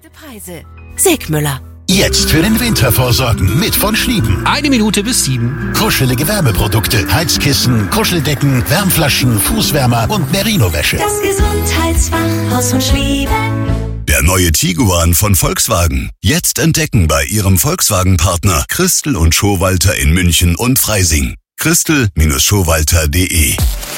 Preise. Segmüller. Jetzt für den Winter vorsorgen mit von Schlieben. 1 Minute bis 7. Kuschelige Wärmeprodukte, Heizkissen, Kuscheldecken, Wärmflaschen, Fußwärmer und Merino-Wäsche. Das Gesundheitsfachhaus von Schlieben. Der neue Tiguan von Volkswagen. Jetzt entdecken bei Ihrem Volkswagen-Partner Christel und Schowalter in München und Freising. Christel-Schowalter.de.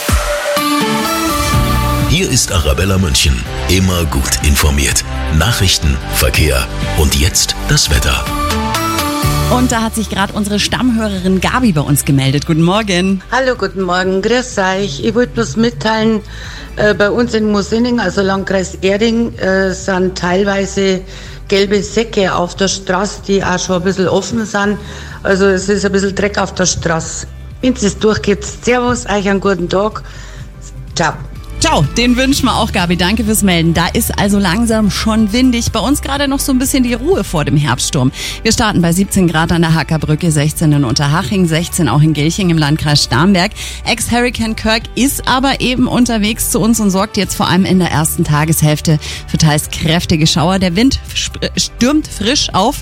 Hier ist Arabella München. Immer gut informiert. Nachrichten, Verkehr und jetzt das Wetter. Und da hat sich gerade unsere Stammhörerin Gabi bei uns gemeldet. Guten Morgen. Hallo, guten Morgen. Grüß euch. Ich wollte bloß mitteilen, bei uns in Mosinning, also Landkreis Erding, sind teilweise gelbe Säcke auf der Straße, die auch schon ein bisschen offen sind. Also es ist ein bisschen Dreck auf der Straße. Wenn es durchgeht, servus, euch einen guten Tag. Ciao. Ciao, den wünschen wir auch, Gabi. Danke fürs Melden. Da ist also langsam schon windig. Bei uns gerade noch so ein bisschen die Ruhe vor dem Herbststurm. Wir starten bei 17 Grad an der Hackerbrücke, 16 in Unterhaching, 16 auch in Gilching im Landkreis Starnberg. Ex-Hurricane Kirk ist aber eben unterwegs zu uns und sorgt jetzt vor allem in der ersten Tageshälfte für teils kräftige Schauer. Der Wind stürmisch auf.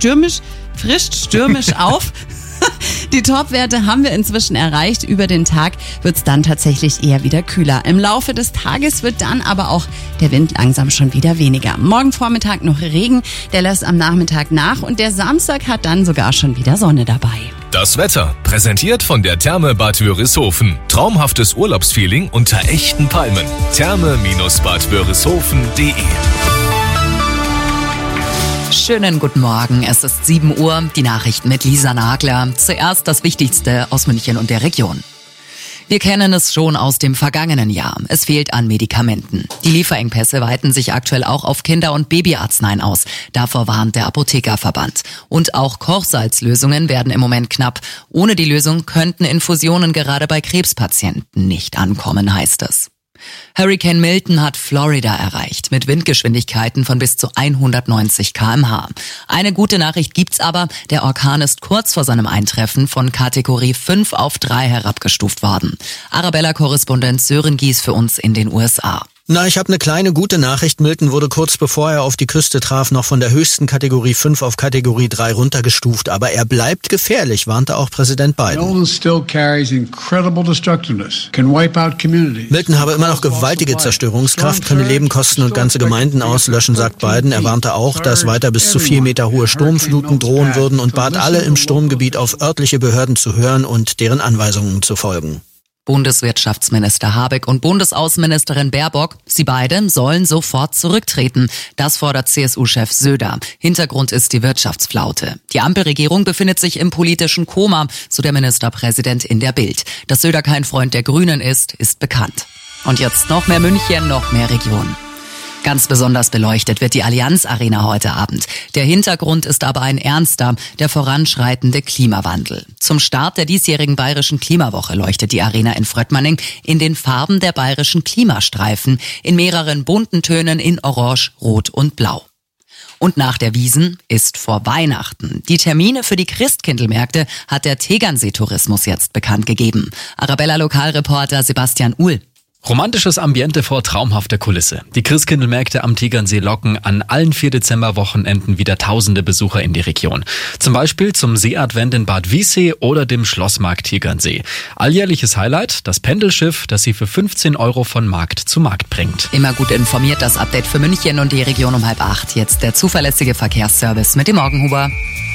Die Topwerte haben wir inzwischen erreicht. Über den Tag wird es dann tatsächlich eher wieder kühler. Im Laufe des Tages wird dann aber auch der Wind langsam schon wieder weniger. Morgen Vormittag noch Regen, der lässt am Nachmittag nach und der Samstag hat dann sogar schon wieder Sonne dabei. Das Wetter, präsentiert von der Therme Bad Wörishofen. Traumhaftes Urlaubsfeeling unter echten Palmen. Therme-badwörishofen.de. Schönen guten Morgen, es ist 7 Uhr, die Nachrichten mit Lisa Nagler. Zuerst das Wichtigste aus München und der Region. Wir kennen es schon aus dem vergangenen Jahr. Es fehlt an Medikamenten. Die Lieferengpässe weiten sich aktuell auch auf Kinder- und Babyarzneien aus. Davor warnt der Apothekerverband. Und auch Kochsalzlösungen werden im Moment knapp. Ohne die Lösung könnten Infusionen gerade bei Krebspatienten nicht ankommen, heißt es. Hurricane Milton hat Florida erreicht, mit Windgeschwindigkeiten von bis zu 190 km/h. Eine gute Nachricht gibt's aber, der Orkan ist kurz vor seinem Eintreffen von Kategorie 5 auf 3 herabgestuft worden. Arabella-Korrespondent Sören Gies für uns in den USA. Na, ich habe eine kleine gute Nachricht. Milton wurde kurz bevor er auf die Küste traf noch von der höchsten Kategorie 5 auf Kategorie 3 runtergestuft. Aber er bleibt gefährlich, warnte auch Präsident Biden. Milton habe immer noch gewaltige Zerstörungskraft, könne Leben kosten und ganze Gemeinden auslöschen, sagt Biden. Er warnte auch, dass weiter bis zu 4 Meter hohe Sturmfluten drohen würden und bat alle im Sturmgebiet auf örtliche Behörden zu hören und deren Anweisungen zu folgen. Bundeswirtschaftsminister Habeck und Bundesaußenministerin Baerbock, sie beide sollen sofort zurücktreten. Das fordert CSU-Chef Söder. Hintergrund ist die Wirtschaftsflaute. Die Ampelregierung befindet sich im politischen Koma, so der Ministerpräsident in der Bild. Dass Söder kein Freund der Grünen ist bekannt. Und jetzt noch mehr München, noch mehr Region. Ganz besonders beleuchtet wird die Allianz Arena heute Abend. Der Hintergrund ist aber ein ernster, der voranschreitende Klimawandel. Zum Start der diesjährigen Bayerischen Klimawoche leuchtet die Arena in Fröttmanning in den Farben der bayerischen Klimastreifen, in mehreren bunten Tönen in Orange, Rot und Blau. Und nach der Wiesn ist vor Weihnachten. Die Termine für die Christkindlmärkte hat der Tegernsee-Tourismus jetzt bekannt gegeben. Arabella-Lokalreporter Sebastian Uhl. Romantisches Ambiente vor traumhafter Kulisse. Die Christkindlmärkte am Tegernsee locken an allen 4 Dezember-Wochenenden wieder tausende Besucher in die Region. Zum Beispiel zum Seeadvent in Bad Wiessee oder dem Schlossmarkt Tegernsee. Alljährliches Highlight, das Pendelschiff, das sie für 15 € von Markt zu Markt bringt. Immer gut informiert, das Update für München und die Region um 7:30. Jetzt der zuverlässige Verkehrsservice mit dem Morgenhuber.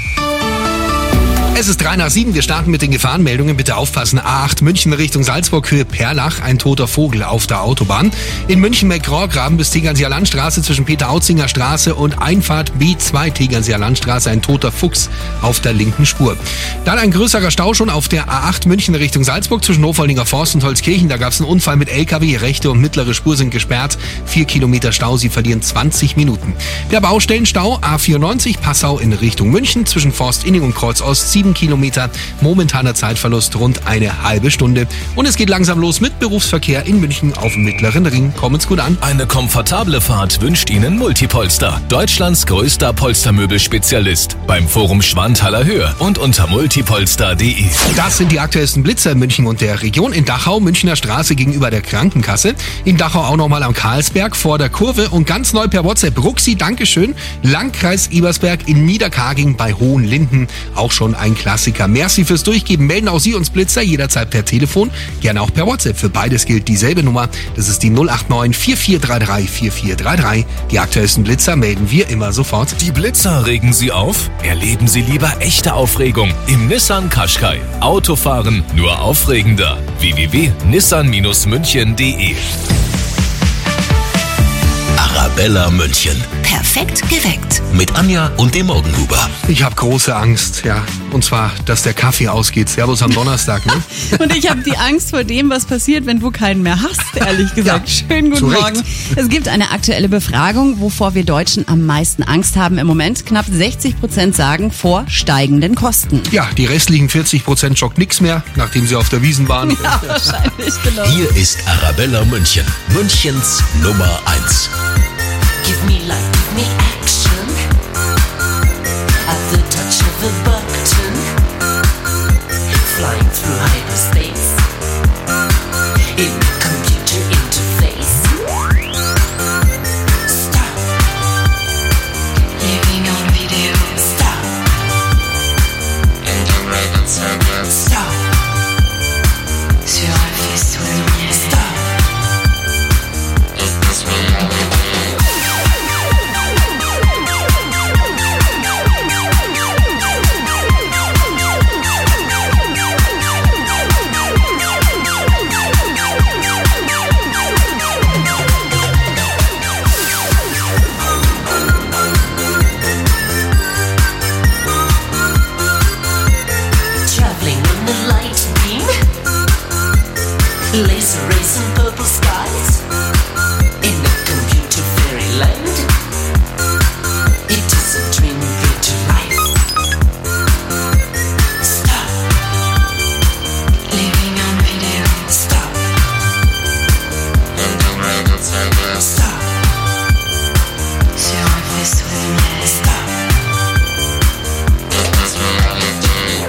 Es ist 7:03. Wir starten mit den Gefahrenmeldungen. Bitte aufpassen. A8 München Richtung Salzburg, Höhe Perlach, ein toter Vogel auf der Autobahn. In München-Meckrohrgraben bis Tegernseer Landstraße zwischen Peter-Autzinger Straße und Einfahrt B2 Tegernseer Landstraße, ein toter Fuchs auf der linken Spur. Dann ein größerer Stau schon auf der A8 München Richtung Salzburg zwischen Hofoldinger Forst und Holzkirchen. Da gab es einen Unfall mit LKW. Rechte und mittlere Spur sind gesperrt. 4 Kilometer Stau. Sie verlieren 20 Minuten. Der Baustellenstau A94 Passau in Richtung München zwischen Forst Inning und Kreuz Ost 7 7 Kilometer, momentaner Zeitverlust rund eine halbe Stunde. Und es geht langsam los mit Berufsverkehr in München auf dem Mittleren Ring. Kommen's gut an. Eine komfortable Fahrt wünscht Ihnen Multipolster, Deutschlands größter Polstermöbelspezialist. Beim Forum Schwanthaler Höhe und unter multipolster.de. Das sind die aktuellsten Blitzer in München und der Region. In Dachau, Münchner Straße gegenüber der Krankenkasse. In Dachau auch nochmal am Karlsberg vor der Kurve und ganz neu per WhatsApp. Ruxi, Dankeschön. Landkreis Ebersberg in Niederkarging bei Hohenlinden. Auch schon ein Klassiker. Merci fürs Durchgeben. Melden auch Sie uns Blitzer jederzeit per Telefon, gerne auch per WhatsApp. Für beides gilt dieselbe Nummer. Das ist die 089 4433 4433. Die aktuellsten Blitzer melden wir immer sofort. Die Blitzer regen Sie auf? Erleben Sie lieber echte Aufregung im Nissan Qashqai. Autofahren nur aufregender. www.nissan-münchen.de. Arabella München. Perfekt geweckt. Mit Anja und dem Morgenhuber. Ich habe große Angst, ja. Und zwar, dass der Kaffee ausgeht. Servus am Donnerstag, ne? Und ich habe die Angst vor dem, was passiert, wenn du keinen mehr hast, ehrlich gesagt. Ja, schönen guten Morgen. Es gibt eine aktuelle Befragung, wovor wir Deutschen am meisten Angst haben im Moment. Knapp 60% sagen vor steigenden Kosten. Ja, die restlichen 40% schockt nichts mehr, nachdem sie auf der Wiesn waren. Ja, wahrscheinlich, genau. Hier ist Arabella München. Münchens Nummer 1. Give me life, give me action. At the touch of a button, flying through hyperspace in computer interface. Stop. Living on video. Stop. Integrated circuits. Stop. Sur un faisceau de lumière. Stop. Is this reality? Laser rays and purple skies in a computer fairyland. It is a dream brought to life. Stop. Living on video. Stop. Integrated circuits. Stop. Sur un faisceau de lumière. Stop. Is this reality?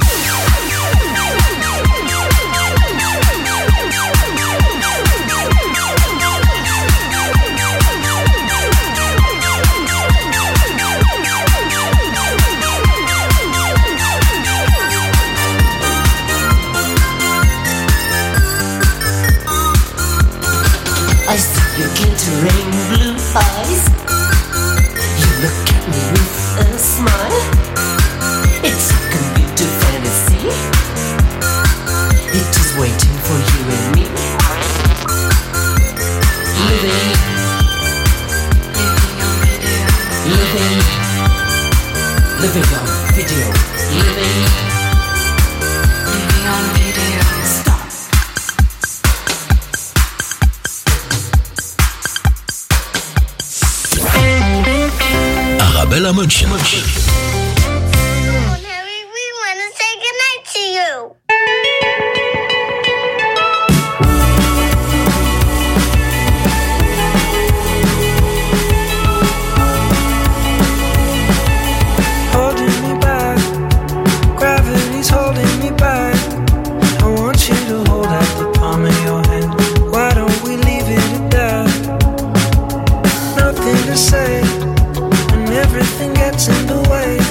I see your glittering blue eyes. You look at me with a smile. It's a computer fantasy. It is waiting for you and me. Living on video. Living on video. Living on video. Stop. Arabella München. We want to say goodnight to you. Holding me back, gravity's holding me back. I want you to hold out the palm of your hand. Why don't we leave it at that? Nothing to say, and everything gets in the way.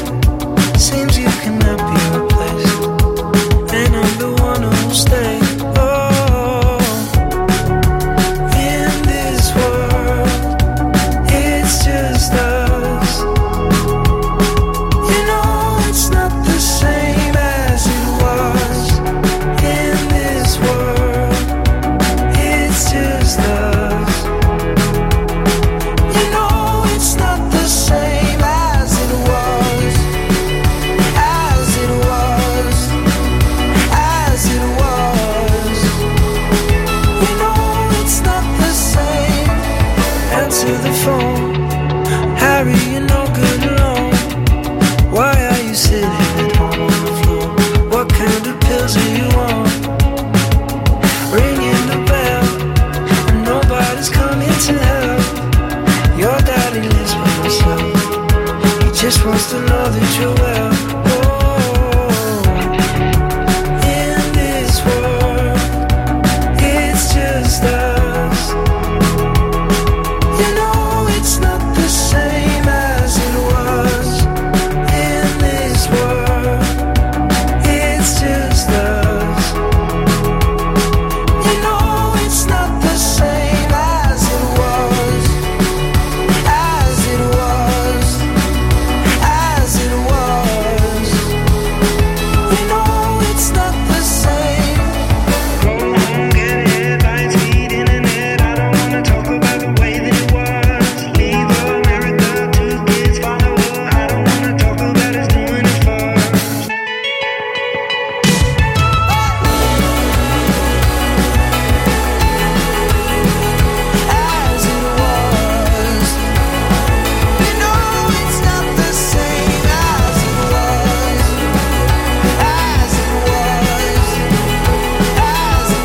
just wants to know that you're well. In this world, it's just us. You know it's not the same as it was. In this world, it's just us. You know it's not the same as it was. As it was. As it was. You know it's not the same. Go home, get headlines, feed internet. I don't wanna talk about the way that it was. Leave America, 2 kids follow her. I don't wanna talk about us doing it first. As it was. You know it's not the same as it was. As it was. As it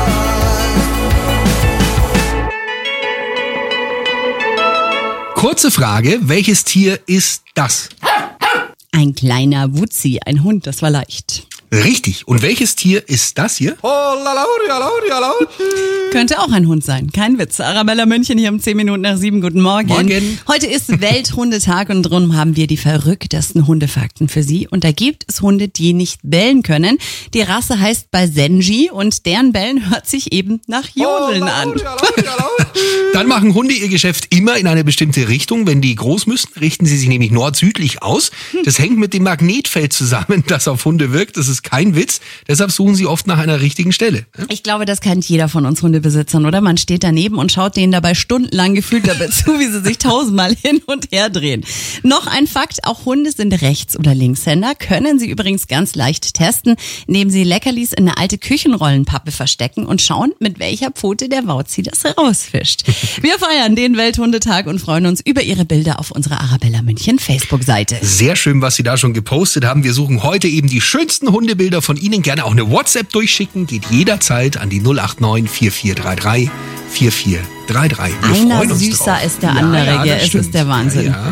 was. Kurze Frage, welches Tier ist das? Ein kleiner Wutzi, ein Hund, das war leicht. Richtig. Und welches Tier ist das hier? Könnte auch ein Hund sein, kein Witz. Arabella München hier um 10 Minuten nach 7. Guten Morgen. Morgen. Heute ist Welthundetag und darum haben wir die verrücktesten Hundefakten für Sie. Und da gibt es Hunde, die nicht bellen können. Die Rasse heißt Basenji und deren Bellen hört sich eben nach Jodeln an. Dann machen Hunde ihr Geschäft immer in eine bestimmte Richtung. Wenn die groß müssen, richten sie sich nämlich nord-südlich aus. Das hängt mit dem Magnetfeld zusammen, das auf Hunde wirkt. Das ist kein Witz. Deshalb suchen sie oft nach einer richtigen Stelle. Ich glaube, das kennt jeder von uns Hundebesitzern, oder? Man steht daneben und schaut denen dabei stundenlang gefühlt dabei zu, wie sie sich 1000-mal hin und her drehen. Noch ein Fakt, auch Hunde sind Rechts- oder Linkshänder, können sie übrigens ganz leicht testen, indem sie Leckerlis in eine alte Küchenrollenpappe verstecken und schauen, mit welcher Pfote der Wauzi das rausfischt. Wir feiern den Welthundetag und freuen uns über Ihre Bilder auf unserer Arabella München Facebook-Seite. Sehr schön, was Sie da schon gepostet haben. Wir suchen heute eben die schönsten Hundebilder von Ihnen. Gerne auch eine WhatsApp durchschicken. Geht jederzeit an die 089 4433 4433. Wir Einer freuen uns süßer drauf. ist der andere, gell? Es ist der Wahnsinn. Ja.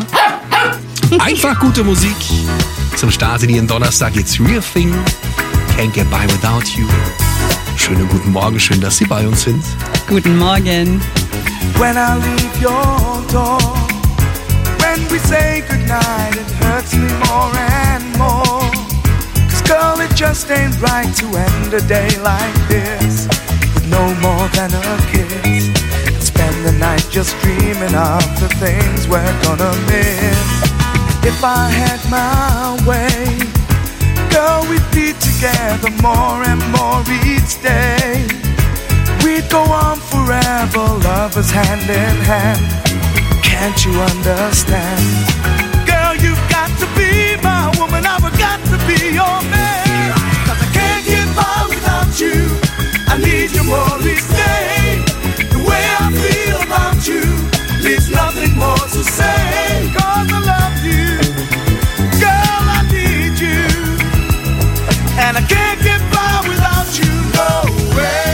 Einfach gute Musik. Zum Start in Ihren Donnerstag jetzt Real Thing. Can't get by without you. Schönen guten Morgen, schön, dass Sie bei uns sind. Guten Morgen. When I leave your door, when we say goodnight, it hurts me more and more. 'Cause girl, it just ain't right to end a day like this with no more than a kiss. And spend the night just dreaming of the things we're gonna miss. If I had my way, girl, we'd be together more and more each day. We'd go on forever, lovers hand in hand. Can't you understand? Girl, you've got to be my woman, I've got to be your man. 'Cause I can't get by without you, I need you more each day. The way I feel about you leaves nothing more to say. 'Cause I love you, girl, I need you. And I can't get by without you, no way.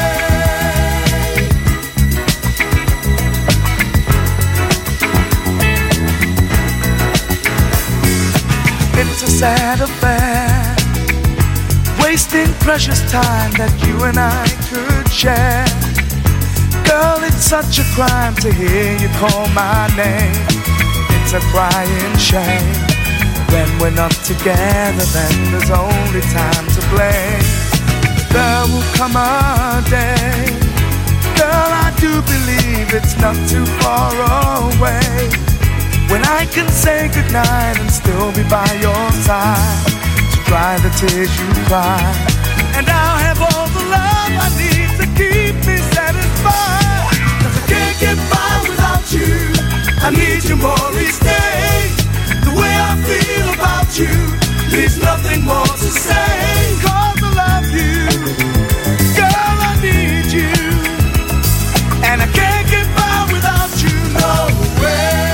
It's a sad affair, wasting precious time that you and I could share. Girl, it's such a crime to hear you call my name. It's a crying shame. When we're not together, then there's only time to blame. There will come a day, girl, I do believe it's not too far away, when I can say goodnight and still be by your side, to dry the tears you cry. And I'll have all the love I need to keep me satisfied. 'Cause I can't get by without you, I need you more each day. The way I feel about you leaves nothing more to say. 'Cause I love you, girl, I need you. And I can't get by without you, no way.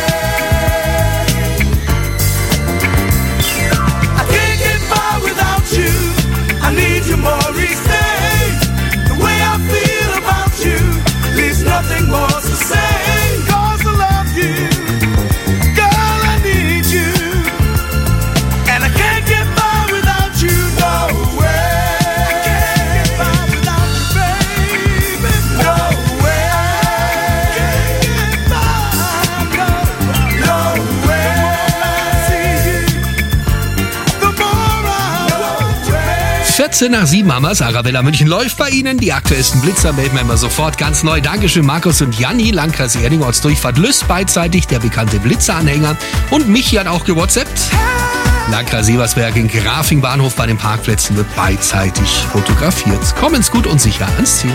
I can't get by without you, I need you more each day. The way I feel about you leaves nothing more to say. 'Cause I love you, girl, 7:14 haben wir's. Arabella München läuft bei Ihnen. Die aktuellsten Blitzer melden wir immer sofort ganz neu. Dankeschön Markus und Janni. Landkreis Erding, Ortsdurchfahrt Lüss, beidseitig der bekannte Blitzeranhänger. Und Michi hat auch gewhatsappt. Landkreis Ebersberg in Grafing Bahnhof bei den Parkplätzen wird beidseitig fotografiert. Kommen's gut und sicher ans Ziel.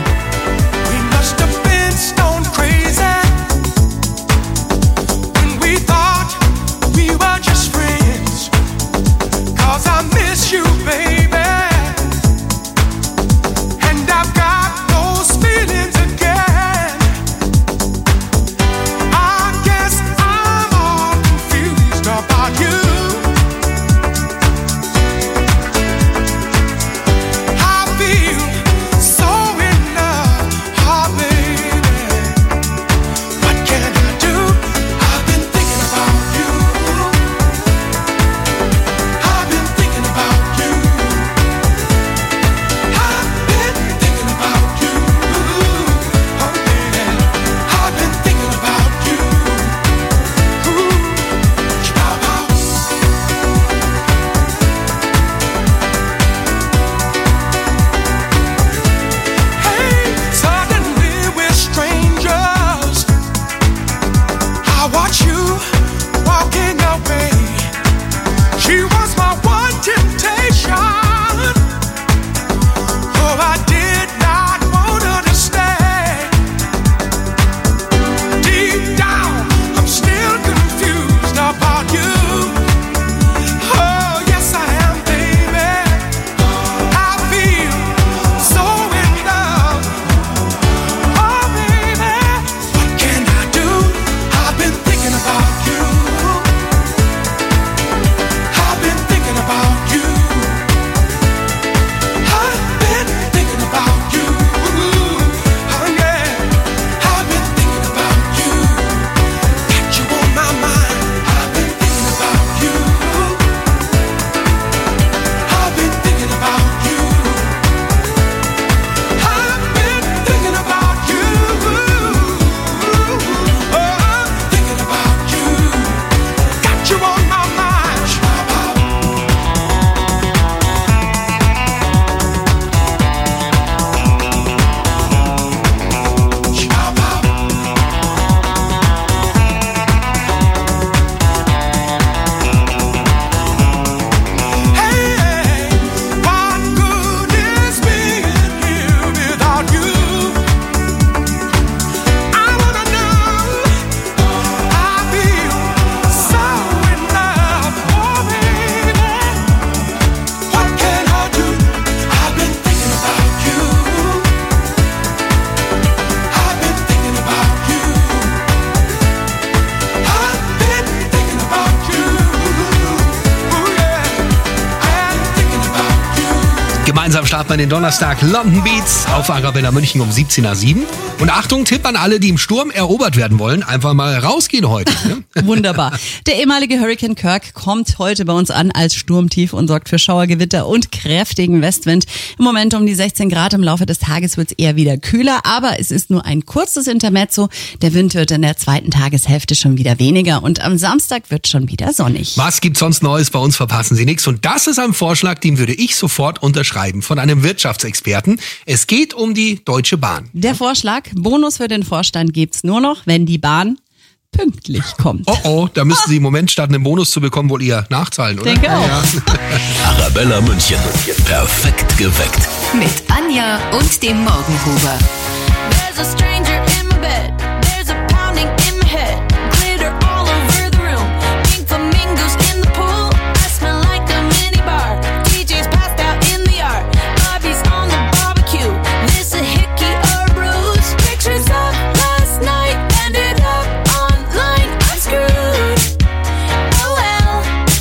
Gemeinsam starten wir den Donnerstag London Beats auf Arabella München um 17:07. Und Achtung, Tipp an alle, die im Sturm erobert werden wollen, einfach mal rausgehen heute. Ne? Wunderbar. Der ehemalige Hurricane Kirk kommt heute bei uns an als Sturmtief und sorgt für Schauergewitter und kräftigen Westwind. Im Moment um die 16 Grad, im Laufe des Tages wird es eher wieder kühler, aber es ist nur ein kurzes Intermezzo. Der Wind wird in der zweiten Tageshälfte schon wieder weniger und am Samstag wird schon wieder sonnig. Was gibt's sonst Neues? Bei uns verpassen Sie nichts. Und das ist ein Vorschlag, den würde ich sofort unterschreiben von einem Wirtschaftsexperten. Es geht um die Deutsche Bahn. Der Vorschlag, Bonus für den Vorstand gibt's nur noch, wenn die Bahn pünktlich kommt. Oh, da müssten Sie im Moment, statt einen Bonus zu bekommen, wohl eher nachzahlen, oder? Denke auch. Ja. Arabella München. Perfekt geweckt. Mit Anja und dem Morgenhuber. There's a stranger in my bed. There's a pounding in my head. Glitter all over the room. Pink flamingos in the pool. I smell like a mini bar. DJ's passed out in the yard. Bobby's on the barbecue. This a hickey or a bruise. Pictures of last night ended up online. I'm screwed. Oh well.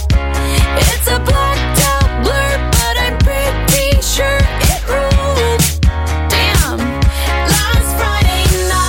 It's a blacked out blur, but I'm pretty sure it ruled. Damn. Last Friday night.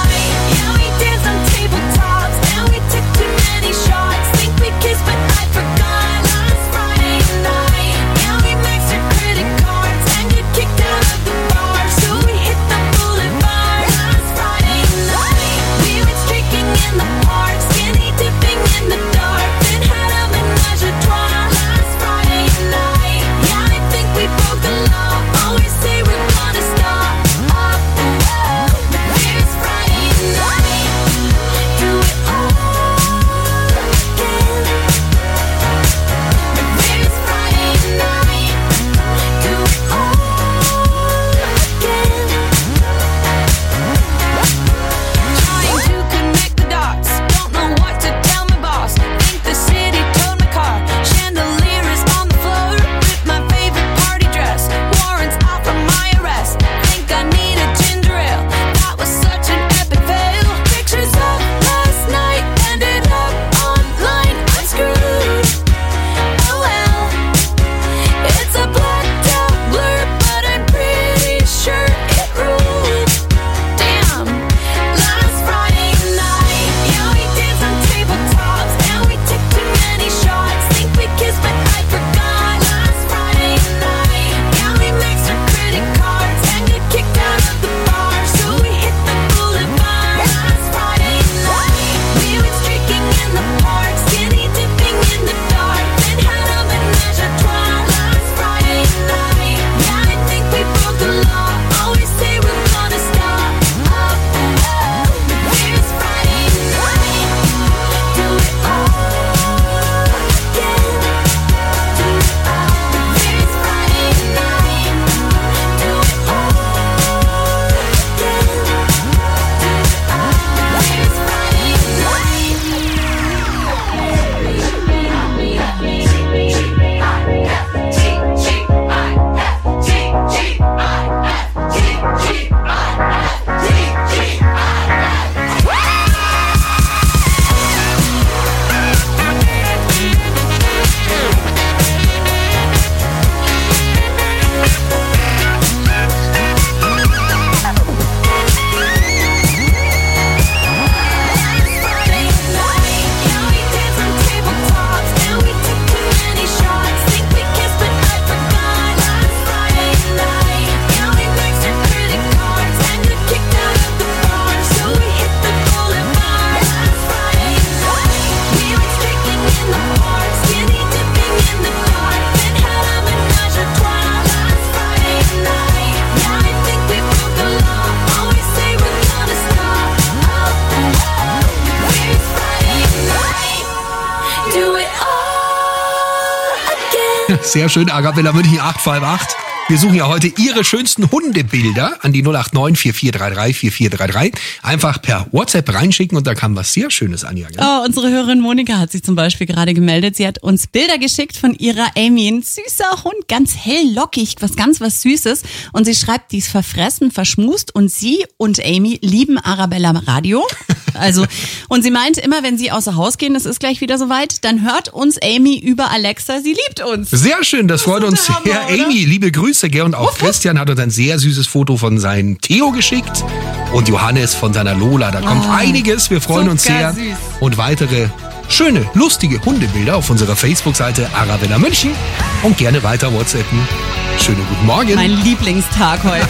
Sehr schön, Arabella München 858. Wir suchen ja heute Ihre schönsten Hundebilder an die 089 4433 4433. Einfach per WhatsApp reinschicken und da kam was sehr Schönes, Anja. Gell? Oh, unsere Hörerin Monika hat sich zum Beispiel gerade gemeldet. Sie hat uns Bilder geschickt von ihrer Amy. Ein süßer Hund, ganz hell, lockig, was Süßes. Und sie schreibt, die ist verfressen, verschmust und sie und Amy lieben Arabella Radio. Und sie meint immer, wenn sie außer Haus gehen, das ist gleich wieder soweit, dann hört uns Amy über Alexa, sie liebt uns. Sehr schön, das freut uns sehr. Amy, liebe Grüße, gell? Und auch Christian hat uns ein sehr süßes Foto von seinem Theo geschickt und Johannes von seiner Lola. Da kommt einiges, wir freuen uns sehr. Süß. Und weitere schöne, lustige Hundebilder auf unserer Facebook-Seite Arabella München und gerne weiter WhatsAppen. Schönen guten Morgen. Mein Lieblingstag heute.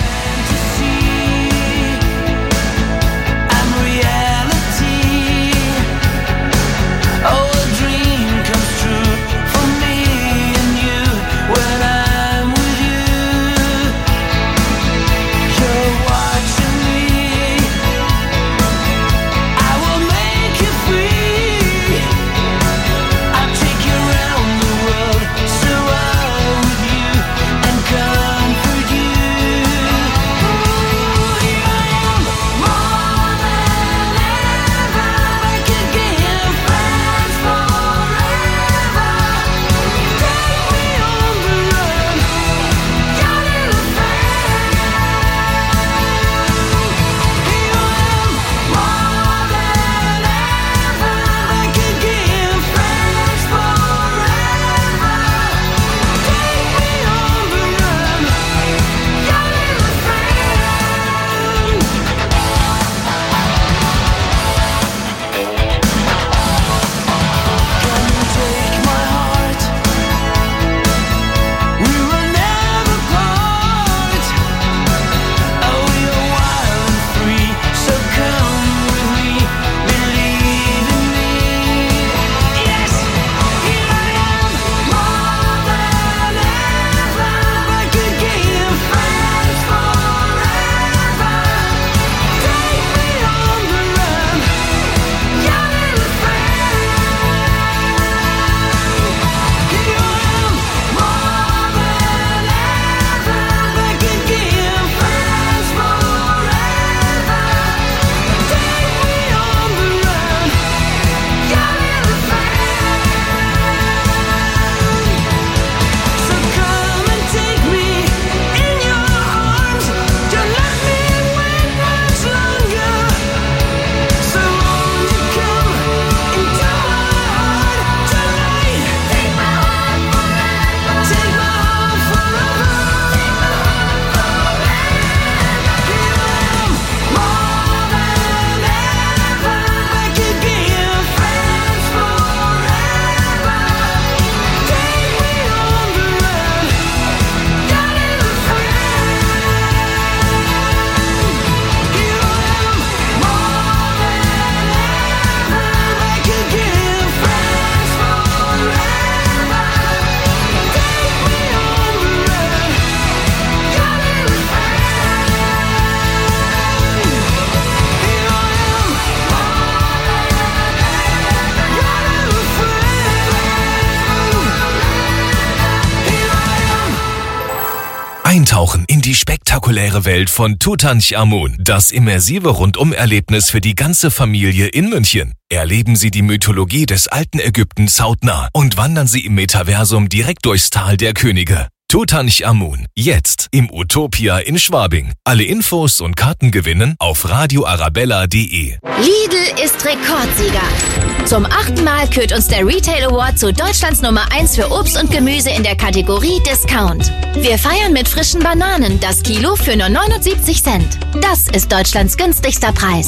Eintauchen in die spektakuläre Welt von Tutanchamun, das immersive Rundum-Erlebnis für die ganze Familie in München. Erleben Sie die Mythologie des alten Ägyptens hautnah und wandern Sie im Metaversum direkt durchs Tal der Könige. Tutanchamun, jetzt im Utopia in Schwabing. Alle Infos und Karten gewinnen auf radioarabella.de. Lidl ist Rekordsieger. Zum 8. Mal kürt uns der Retail Award zu Deutschlands Nummer 1 für Obst und Gemüse in der Kategorie Discount. Wir feiern mit frischen Bananen, das Kilo für nur 79 Cent. Das ist Deutschlands günstigster Preis.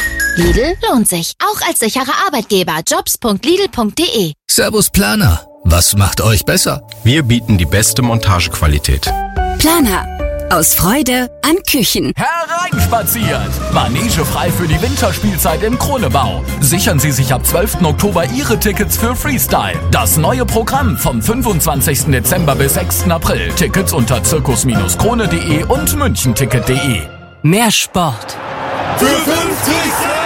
Lidl lohnt sich, auch als sicherer Arbeitgeber. jobs.lidl.de. Servus Planer. Was macht euch besser? Wir bieten die beste Montagequalität. Planer. Aus Freude an Küchen. Hereinspaziert! Manegefrei für die Winterspielzeit im Kronebau. Sichern Sie sich ab 12. Oktober Ihre Tickets für Freestyle. Das neue Programm vom 25. Dezember bis 6. April. Tickets unter zirkus-krone.de und münchenticket.de. Mehr Sport. Für 50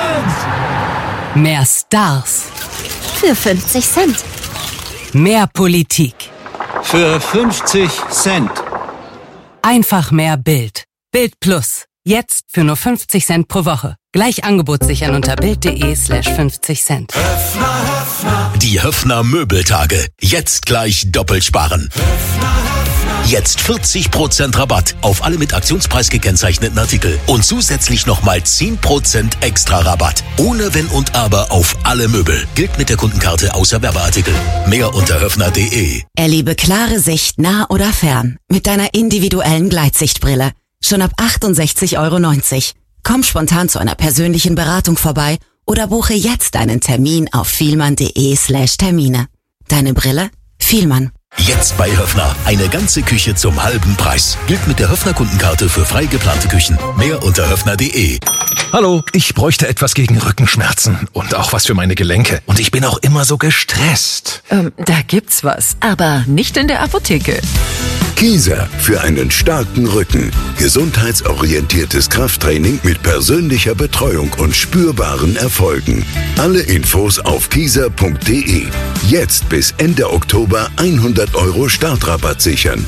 Cent! Mehr Stars. Für 50 Cent. Mehr Politik. für 50 Cent. Einfach mehr Bild. Bild Plus. Jetzt für nur 50 Cent pro Woche. Gleich Angebot sichern unter bild.de/50 Cent. Die Höffner Möbeltage. Jetzt gleich doppelt sparen. Jetzt 40% Rabatt auf alle mit Aktionspreis gekennzeichneten Artikel und zusätzlich nochmal 10% extra Rabatt. Ohne Wenn und Aber auf alle Möbel. Gilt mit der Kundenkarte außer Werbeartikel. Mehr unter höffner.de. Erlebe klare Sicht nah oder fern mit deiner individuellen Gleitsichtbrille. Schon ab 68,90 €. Komm spontan zu einer persönlichen Beratung vorbei oder buche jetzt einen Termin auf fielmann.de/Termine. Deine Brille? Fielmann. Jetzt bei Höffner. Eine ganze Küche zum halben Preis. Gilt mit der Höffner Kundenkarte für frei geplante Küchen. Mehr unter höffner.de. Hallo, ich bräuchte etwas gegen Rückenschmerzen und auch was für meine Gelenke. Und ich bin auch immer so gestresst. Da gibt's was, aber nicht in der Apotheke. Kieser für einen starken Rücken. Gesundheitsorientiertes Krafttraining mit persönlicher Betreuung und spürbaren Erfolgen. Alle Infos auf kieser.de. Jetzt bis Ende Oktober 100 € Startrabatt sichern.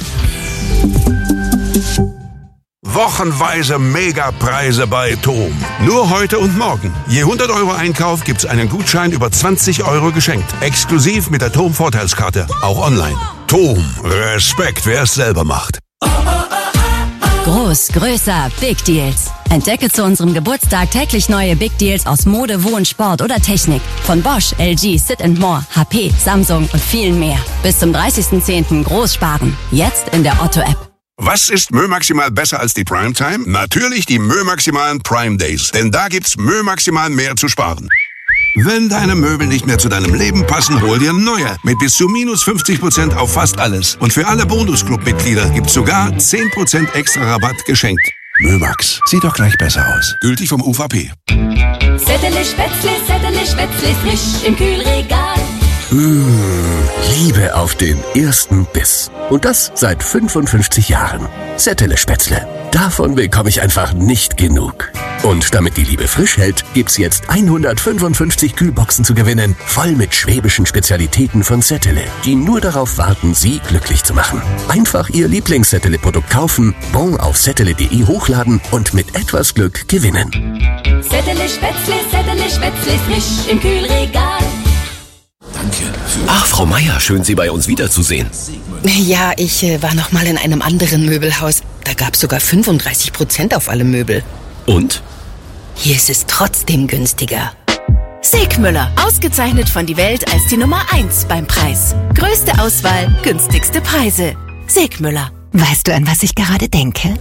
Wochenweise Megapreise bei TOM. Nur heute und morgen. Je 100 € Einkauf gibt's einen Gutschein über 20 € geschenkt. Exklusiv mit der TOM Vorteilskarte. Auch online. TOM. Respekt, wer es selber macht. Groß, größer, Big Deals. Entdecke zu unserem Geburtstag täglich neue Big Deals aus Mode, Wohn, Sport oder Technik. Von Bosch, LG, Sit & More, HP, Samsung und vielen mehr. Bis zum 30.10. groß sparen. Jetzt in der Otto-App. Was ist Mö Maximal besser als die Primetime? Natürlich die Mö Maximalen Prime Days. Denn da gibt's Mö Maximal mehr zu sparen. Wenn deine Möbel nicht mehr zu deinem Leben passen, hol dir neue. Mit bis zu minus 50% auf fast alles. Und für alle Bonus-Club-Mitglieder gibt's sogar 10% extra Rabatt geschenkt. Mömax. Sieht doch gleich besser aus. Gültig vom UVP. Sättele Spätzle frisch im Kühlregal. Liebe auf den ersten Biss. Und das seit 55 Jahren. Sättele Spätzle. Davon bekomme ich einfach nicht genug. Und damit die Liebe frisch hält, gibt's jetzt 155 Kühlboxen zu gewinnen, voll mit schwäbischen Spezialitäten von Sättele, die nur darauf warten, Sie glücklich zu machen. Einfach Ihr Lieblings-Sättele-Produkt kaufen, Bon auf sättele.de hochladen und mit etwas Glück gewinnen. Sättele Spätzle frisch im Kühlregal. Ach, Frau Meier, schön Sie bei uns wiederzusehen. Ja, ich war noch mal in einem anderen Möbelhaus. Da gab's sogar 35% auf alle Möbel. Und? Hier ist es trotzdem günstiger. Segmüller, ausgezeichnet von die Welt als die Nummer 1 beim Preis. Größte Auswahl, günstigste Preise. Segmüller. Weißt du, an was ich gerade denke?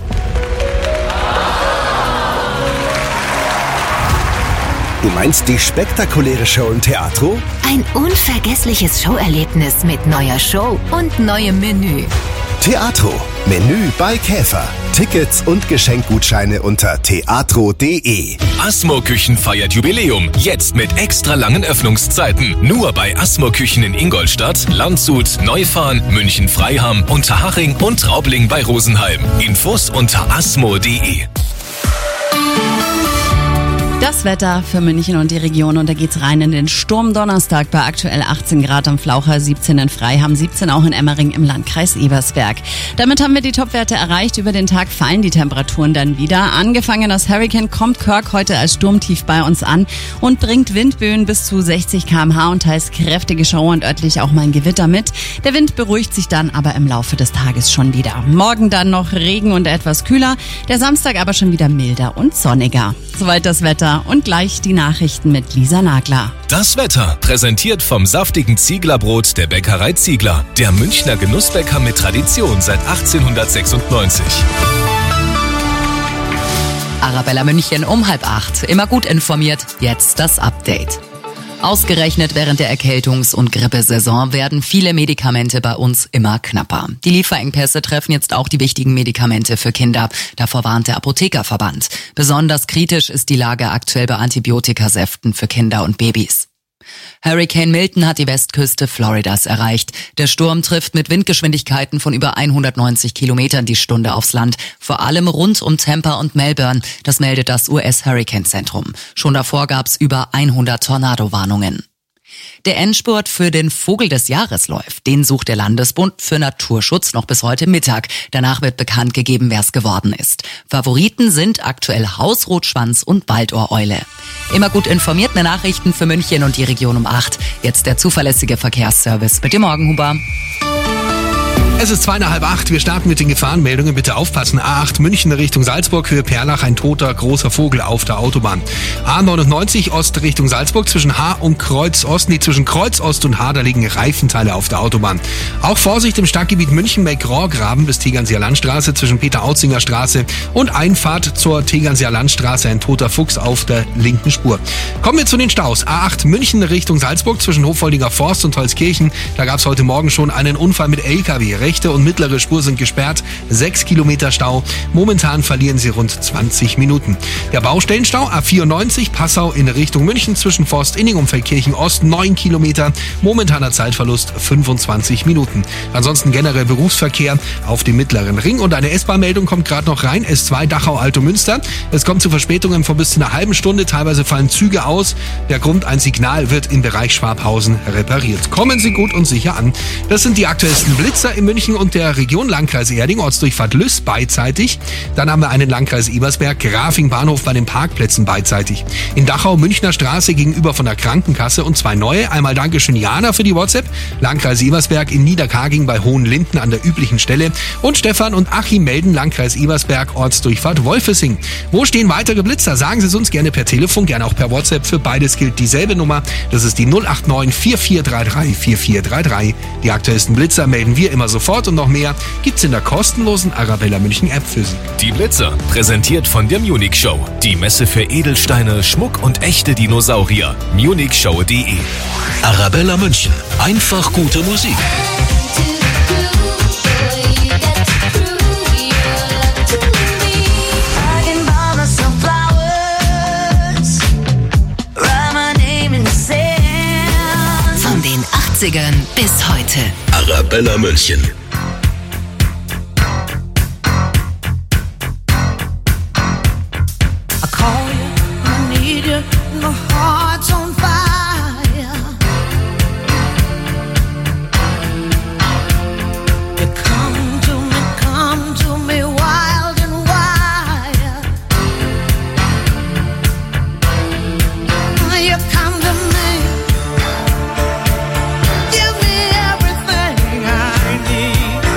Du meinst die spektakuläre Show im Teatro? Ein unvergessliches Showerlebnis mit neuer Show und neuem Menü. Teatro. Menü bei Käfer. Tickets und Geschenkgutscheine unter teatro.de. Asmo Küchen feiert Jubiläum. Jetzt mit extra langen Öffnungszeiten. Nur bei Asmo Küchen in Ingolstadt, Landshut, Neufahren, München-Freiham, Unterhaching und Traubling bei Rosenheim. Infos unter asmo.de. Das Wetter für München und die Region, und da geht's rein in den Sturmdonnerstag bei aktuell 18 Grad am Flaucher, 17 in Freiham, 17 auch in Emmering im Landkreis Ebersberg. Damit haben wir die Topwerte erreicht. Über den Tag fallen die Temperaturen dann wieder. Angefangen das Hurricane kommt Kirk heute als Sturmtief bei uns an und bringt Windböen bis zu 60 km/h und teils kräftige Schauer und örtlich auch mal ein Gewitter mit. Der Wind beruhigt sich dann aber im Laufe des Tages schon wieder. Morgen dann noch Regen und etwas kühler, der Samstag aber schon wieder milder und sonniger. Soweit das Wetter. Und gleich die Nachrichten mit Lisa Nagler. Das Wetter, präsentiert vom saftigen Zieglerbrot der Bäckerei Ziegler. Der Münchner Genussbäcker mit Tradition seit 1896. Arabella München um 7:30. Immer gut informiert. Jetzt das Update. Ausgerechnet während der Erkältungs- und Grippesaison werden viele Medikamente bei uns immer knapper. Die Lieferengpässe treffen jetzt auch die wichtigen Medikamente für Kinder. Davor warnt der Apothekerverband. Besonders kritisch ist die Lage aktuell bei Antibiotikasäften für Kinder und Babys. Hurricane Milton hat die Westküste Floridas erreicht. Der Sturm trifft mit Windgeschwindigkeiten von über 190 Kilometern die Stunde aufs Land. Vor allem rund um Tampa und Melbourne. Das meldet das US-Hurricane-Zentrum. Schon davor gab es über 100 Tornado-Warnungen. Der Endspurt für den Vogel des Jahres läuft. Den sucht der Landesbund für Naturschutz noch bis heute Mittag. Danach wird bekannt gegeben, wer es geworden ist. Favoriten sind aktuell Hausrotschwanz und Waldohreule. Immer gut informierte Nachrichten für München und die Region um 8. Jetzt der zuverlässige Verkehrsservice mit dem Morgenhuber. Es ist 7:30. Wir starten mit den Gefahrenmeldungen. Bitte aufpassen. A8 München Richtung Salzburg, Höhe Perlach, ein toter großer Vogel auf der Autobahn. A99 Ost Richtung Salzburg, zwischen H und Kreuz Ost. Zwischen Kreuz Ost und H, da liegen Reifenteile auf der Autobahn. Auch Vorsicht im Stadtgebiet München bei Grorgraben bis Tegernseer Landstraße, zwischen Peter-Autzinger Straße und Einfahrt zur Tegernseer Landstraße, ein toter Fuchs auf der linken Spur. Kommen wir zu den Staus. A8 München Richtung Salzburg, zwischen Hoffoldinger Forst und Holzkirchen. Da gab es heute Morgen schon einen Unfall mit LKW. Rechte und mittlere Spur sind gesperrt, 6 Kilometer Stau. Momentan verlieren sie rund 20 Minuten. Der Baustellenstau A94 Passau in Richtung München zwischen Forst-Inning und Feldkirchen Ost 9 Kilometer. Momentaner Zeitverlust 25 Minuten. Ansonsten generell Berufsverkehr auf dem Mittleren Ring und eine S-Bahn-Meldung kommt gerade noch rein. S2 Dachau-Altomünster. Es kommt zu Verspätungen von bis zu einer halben Stunde. Teilweise fallen Züge aus. Der Grund, ein Signal wird im Bereich Schwabhausen repariert. Kommen Sie gut und sicher an. Das sind die aktuellsten Blitzer in München und der Region. Landkreis Erding, Ortsdurchfahrt Lüss beidseitig. Dann haben wir einen Landkreis Ebersberg, Grafing Bahnhof bei den Parkplätzen beidseitig. In Dachau Münchner Straße gegenüber von der Krankenkasse und 2 neue. Einmal Dankeschön Jana für die WhatsApp. Landkreis Ebersberg in Niederkarging bei Hohenlinden an der üblichen Stelle. Und Stefan und Achim melden Landkreis Ebersberg, Ortsdurchfahrt Wolfesing. Wo stehen weitere Blitzer? Sagen Sie es uns gerne per Telefon, gerne auch per WhatsApp. Für beides gilt dieselbe Nummer. Das ist die 089 4433 4433. Die aktuellsten Blitzer melden wir immer sofort und noch mehr gibt's in der kostenlosen Arabella München App für Sie. Die Blitzer, präsentiert von der Munich Show. Die Messe für Edelsteine, Schmuck und echte Dinosaurier. munichshow.de. Arabella München. Einfach gute Musik. Von den 80ern bis heute. Arabella München. Give me everything I need.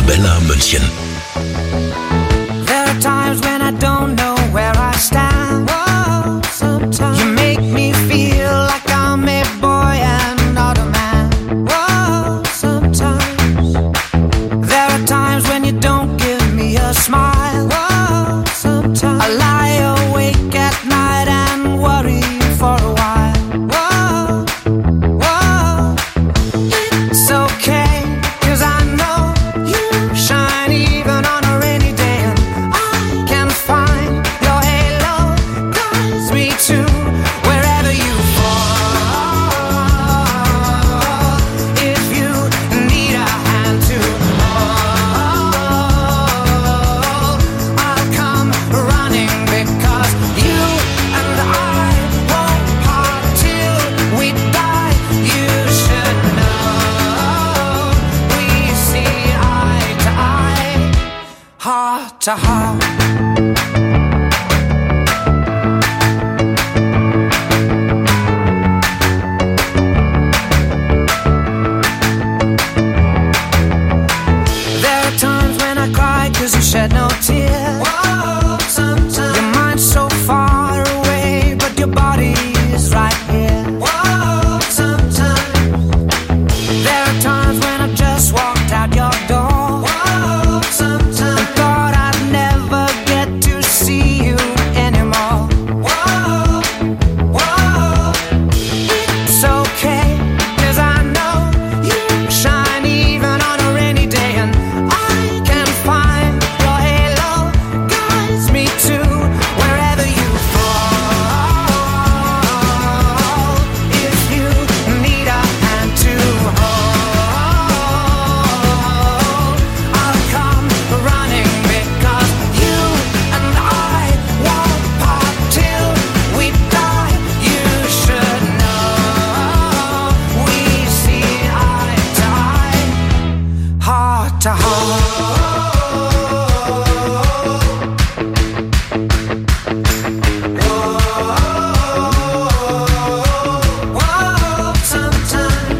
Arabella München. There are times when I don't know where I stand. Whoa, sometimes you make me feel like I'm a boy and not a man. Whoa, sometimes there are times when you don't give me a smile. Whoa, sometimes I lie awake at night and worry for a while. Whoa, whoa, it's okay, 'cause I know you shine even on a rainy day, and I can find your halo guides me to wherever you fall. If you need a hand to hold, I'll come running, because you and I won't part till we die. You should know we see eye to eye, heart to heart. There are times when I cry 'cause you shed no tears. Whoa, sometimes your mind's so far away, but your body is right here. Whoa, sometimes there are times when I've just walked out your door. Whoa, sometimes and thought I'd never get to see you anymore. Whoa, whoa, it's okay, 'cause I know you shine even on a rainy day, and I can find your halo guides me to wherever you fall. If you need a hand to hold, I'll come running, because you and I won't part till we die. You should know we see eye to eye, heart to heart. Whoa, sometimes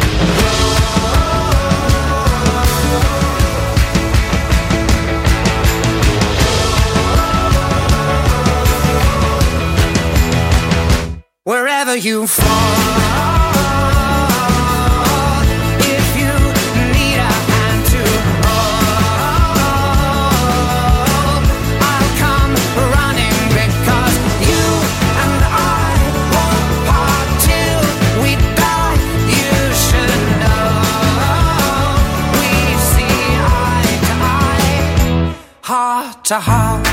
wherever you fall. If you need a hand to hold, I'll come running, because you and I won't part till we die. You should know we see eye to eye, heart to heart.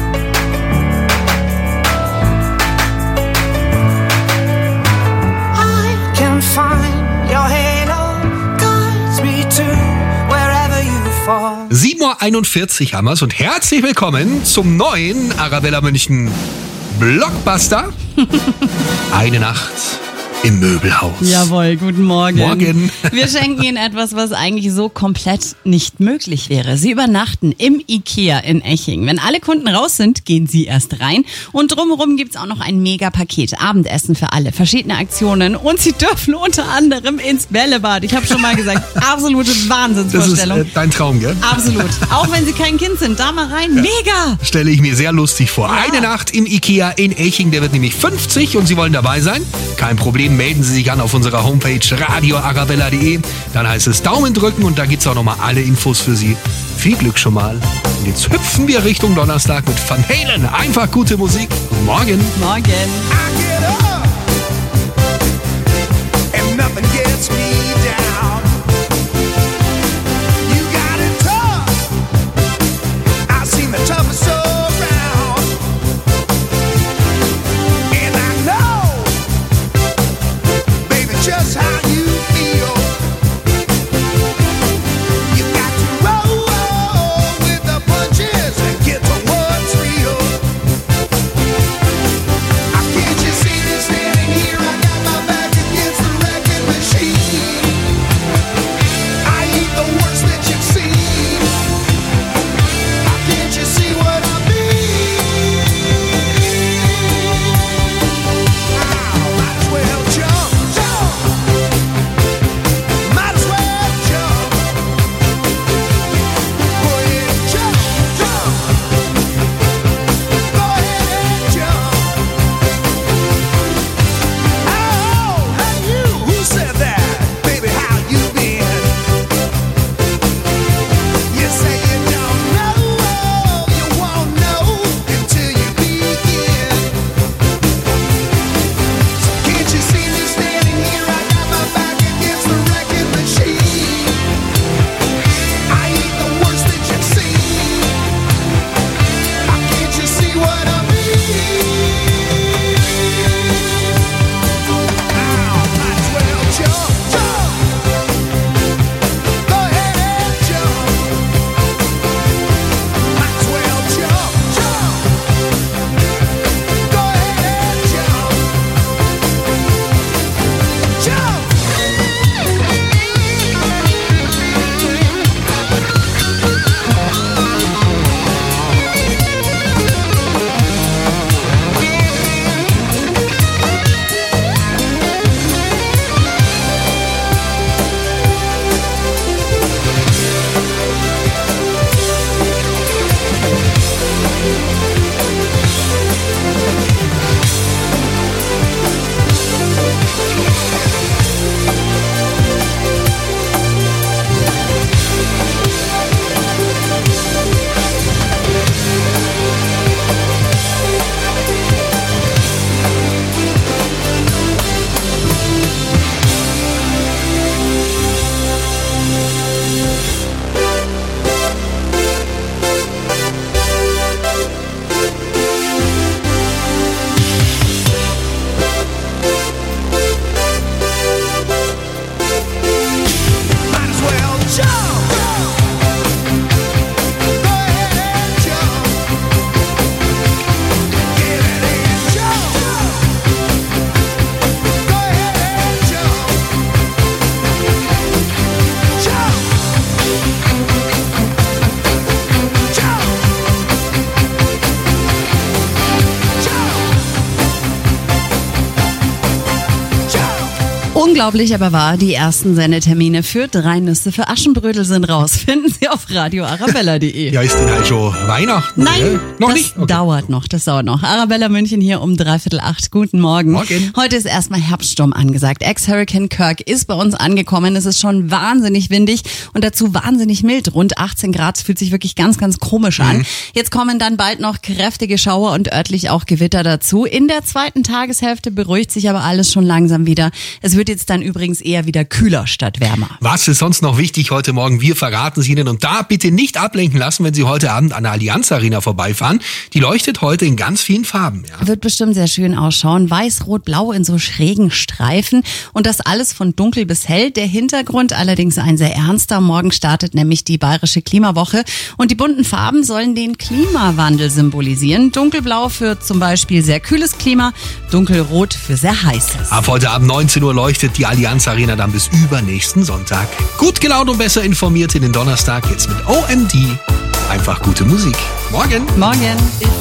I can find your halo guides me to wherever you fall. 7:41 Uhr haben wir's und herzlich willkommen zum neuen Arabella München Blockbuster. Eine Nacht im Möbelhaus. Jawohl, guten Morgen. Morgen. Wir schenken Ihnen etwas, was eigentlich so komplett nicht möglich wäre. Sie übernachten im IKEA in Eching. Wenn alle Kunden raus sind, gehen Sie erst rein. Und drumherum gibt's auch noch ein Mega-Paket. Abendessen für alle, verschiedene Aktionen. Und Sie dürfen unter anderem ins Bällebad. Ich habe schon mal gesagt, absolute Wahnsinnsvorstellung. Das ist dein Traum, gell? Absolut. Auch wenn Sie kein Kind sind, da mal rein. Mega! Stelle ich mir sehr lustig vor. Ja. Eine Nacht im IKEA in Eching, der wird nämlich 50 und Sie wollen dabei sein? Kein Problem, melden Sie sich an auf unserer Homepage radioarabella.de. Dann heißt es Daumen drücken und da gibt's auch nochmal alle Infos für Sie. Viel Glück schon mal. Und jetzt hüpfen wir Richtung Donnerstag mit Van Halen. Einfach gute Musik. Guten Morgen. Morgen. And nothing gets me down. You got it tough. I've seen the toughest around. And I know, baby, just how you feel. You got to roll with the punches and get to what's real. Can't you see me standing here? I got my back against the wrecking machine. Unglaublich, aber wahr, die ersten Sendetermine für 3 Nüsse für Aschenbrödel sind raus. Finden Sie auf radioarabella.de. Ja, ist denn halt schon Weihnachten? Nein, noch das nicht? Okay. dauert noch. Arabella München hier um 7:45. Guten Morgen. Morgen. Heute ist erstmal Herbststurm angesagt. Ex-Hurricane Kirk ist bei uns angekommen. Es ist schon wahnsinnig windig und dazu wahnsinnig mild. Rund 18 Grad, fühlt sich wirklich ganz, ganz komisch an. Jetzt kommen dann bald noch kräftige Schauer und örtlich auch Gewitter dazu. In der zweiten Tageshälfte beruhigt sich aber alles schon langsam wieder. Es wird jetzt dann übrigens eher wieder kühler statt wärmer. Was ist sonst noch wichtig heute Morgen? Wir verraten es Ihnen und da bitte nicht ablenken lassen, wenn Sie heute Abend an der Allianz Arena vorbeifahren. Die leuchtet heute in ganz vielen Farben. Ja. Wird bestimmt sehr schön ausschauen. Weiß, Rot, Blau in so schrägen Streifen und das alles von dunkel bis hell. Der Hintergrund allerdings ein sehr ernster. Morgen startet nämlich die Bayerische Klimawoche und die bunten Farben sollen den Klimawandel symbolisieren. Dunkelblau für zum Beispiel sehr kühles Klima, dunkelrot für sehr heißes. Ab heute Abend 19 Uhr leuchtet die Allianz Arena dann bis übernächsten Sonntag. Gut gelaunt und besser informiert in den Donnerstag jetzt mit OMD. Einfach gute Musik. Morgen. Morgen.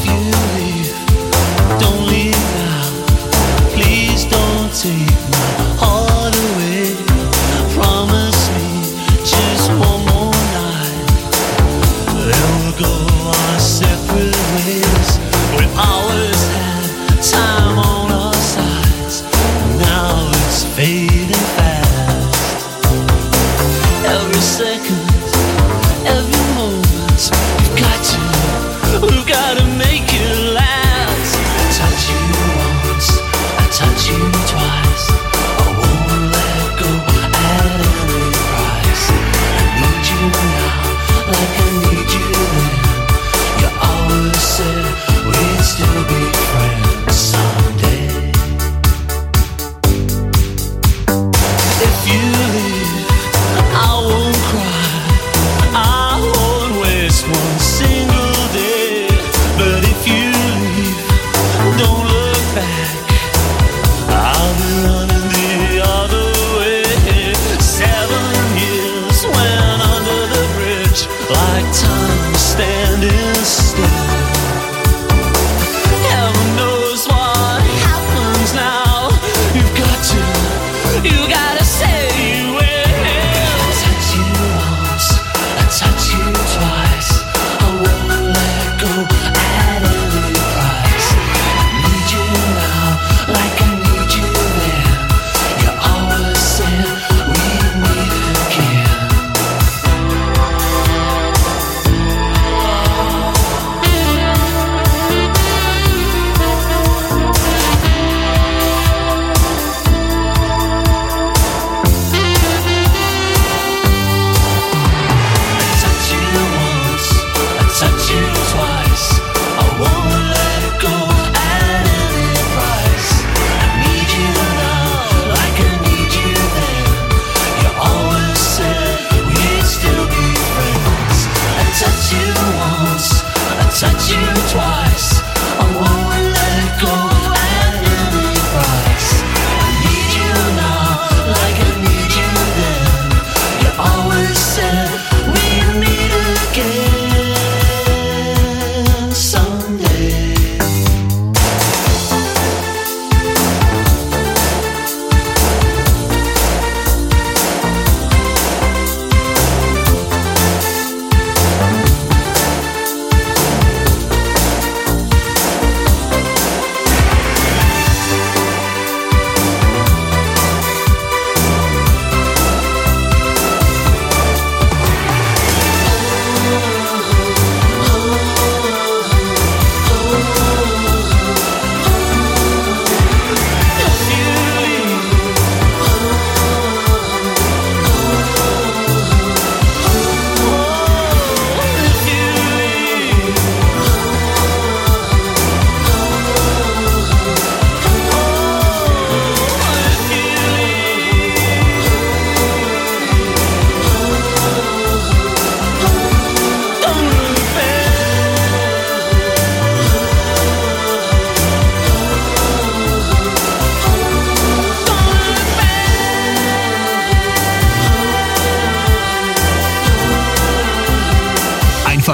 Don't leave now. Please don't take my heart away. Promise me just one more night. Then we'll go our separate ways. We always had time on our sides. Now it's fading fast. Every second, every moment, we've got to make it last. I touch you once, I touch you twice. I won't let go at any price. I need you now, like I need you then. You always said we'd still be friends someday. If you leave, I won't cry.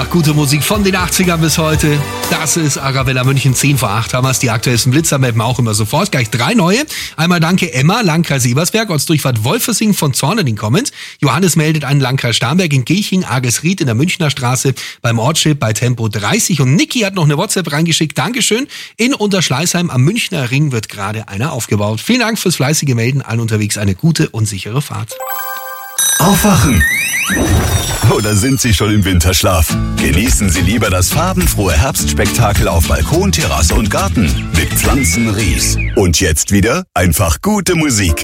Einfach gute Musik von den 80ern bis heute. Das ist Arabella München, 10 vor 8 haben wir es. Die aktuellsten Blitzermappen auch immer sofort. Gleich 3 neue. Einmal danke Emma, Landkreis Ebersberg, Ortsdurchfahrt Wolfersing von Zorn in den Comments. Johannes meldet einen Landkreis Starnberg in Gilching, Agesried in der Münchner Straße beim Ortsschild bei Tempo 30. Und Niki hat noch eine WhatsApp reingeschickt. Dankeschön. In Unterschleißheim am Münchner Ring wird gerade einer aufgebaut. Vielen Dank fürs fleißige Melden. Allen unterwegs eine gute und sichere Fahrt. Aufwachen! Oder sind Sie schon im Winterschlaf? Genießen Sie lieber das farbenfrohe Herbstspektakel auf Balkon, Terrasse und Garten mit Pflanzenries. Und jetzt wieder einfach gute Musik.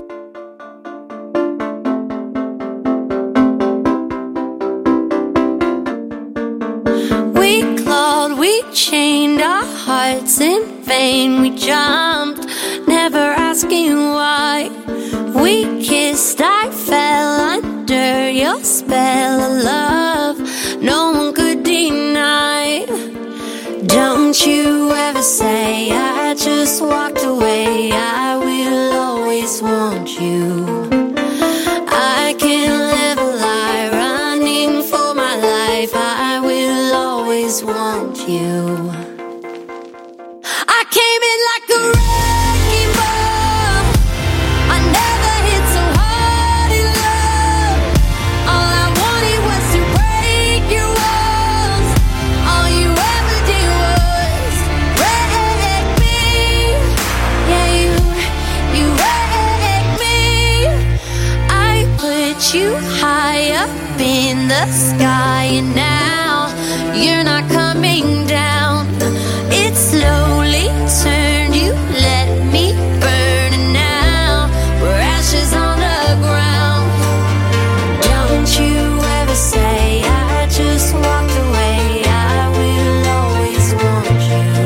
We clawed, we chained our hearts in vain. We jumped, never asking why. We kissed, I fell under your spell of love. No one could deny. Don't you ever say I just walked away. I will always want you. I can't live a lie, running for my life. I will always want you. I came in like a wrecking ball. I never hit so hard in love. All I wanted was to break your walls. All you ever did was wreck me. Yeah, you wrecked me. I put you high up in the sky, and now you're not coming down. It slowly turned, you let me burn, and now we're ashes on the ground. Don't you ever say I just walked away. I will always want you.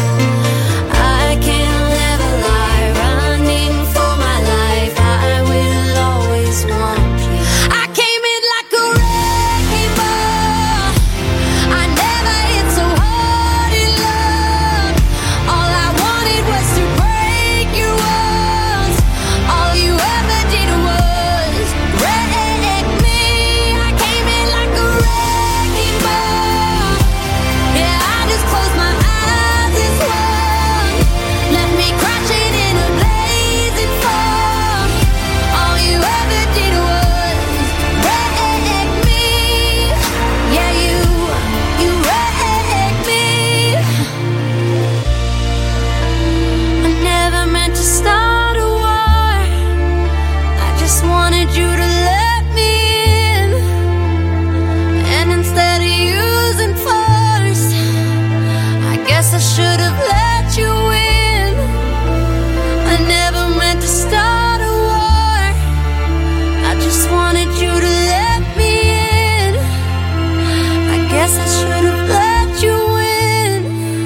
I can't live a lie, running for my life. I will always want you. I came in like a wrecking ball. I never hit so hard in love. All I wanted was to break your walls. All you ever did was wreck me. I came in like a wrecking ball. Yeah, I just closed my eyes this one. Left me crashing in a blazing fall. All you ever did was wreck me. Yeah, you wrecked me. I never meant to start a war. I just wanted you to let me in. And instead of using force, I guess I should have let you in. I never meant to start a war. I just wanted you to let me in. I guess I should have let you in.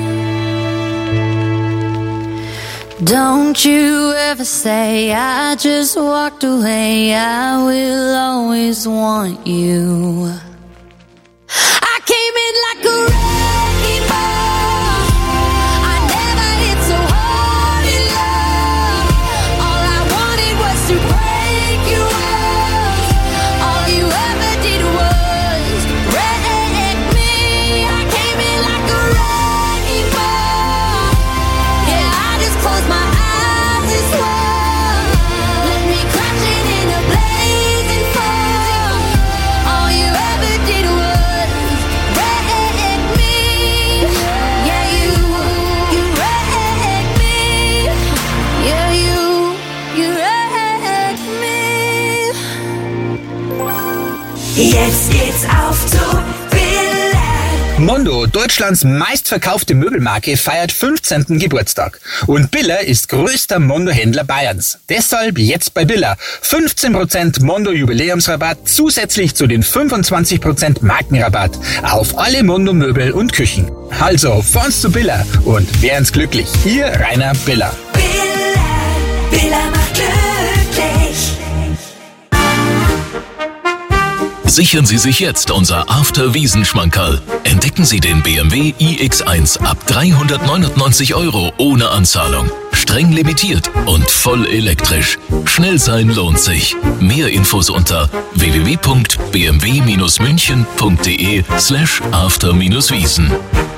Don't you ever say I just walked away. I will always want you. I came in like a wrecking ball. I never hit so hard in love. All I wanted was to break your walls. All you ever did was wreck me. I came in like a wrecking ball. Yeah, I just closed my eyes this one. Left me crashing in a blazing fall. All you ever did was wreck me. Yeah, you wrecked me. Yeah, you wrecked me. Jetzt geht's auf zu Billa. Mondo, Deutschlands meistverkaufte Möbelmarke, feiert 15. Geburtstag. Und Billa ist größter Mondo-Händler Bayerns. Deshalb jetzt bei Billa 15% Mondo-Jubiläumsrabatt zusätzlich zu den 25% Markenrabatt auf alle Mondo-Möbel und Küchen. Also, fahren's zu Billa und werden's glücklich. Ihr Rainer Billa. Billa macht glücklich. Sichern Sie sich jetzt unser After-Wiesen-Schmankerl. Entdecken Sie den BMW iX1 ab 399 € ohne Anzahlung. streng limitiert und voll elektrisch. Schnell sein lohnt sich. Mehr Infos unter www.bmw-münchen.de/after-wiesen.